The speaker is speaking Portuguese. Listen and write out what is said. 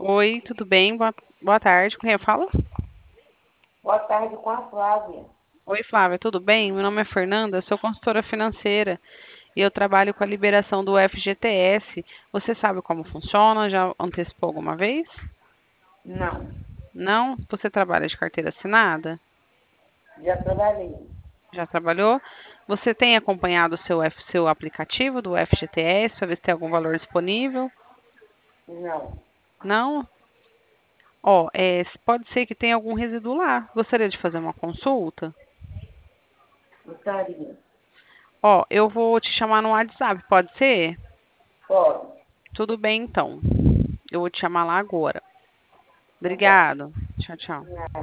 Oi, tudo bem? Boa tarde. Com quem eu falo? Boa tarde com a Flávia. Oi, Flávia, tudo bem? Meu nome é Fernanda, eu sou consultora financeira e eu trabalho com a liberação do FGTS. Você sabe como funciona? Já antecipou alguma vez? Não, Não? Você trabalha de carteira assinada? já trabalhei. Já trabalhou? Você tem acompanhado o seu aplicativo do FGTS para ver se tem algum valor disponível? Não, Não? Ó, pode ser que tenha algum resíduo lá. Gostaria de fazer uma consulta? gostaria. Ó, eu vou te chamar no WhatsApp, pode ser? Pode, Tudo bem, então. Eu vou te chamar lá agora. tá bom. Obrigado. Tchau, tchau.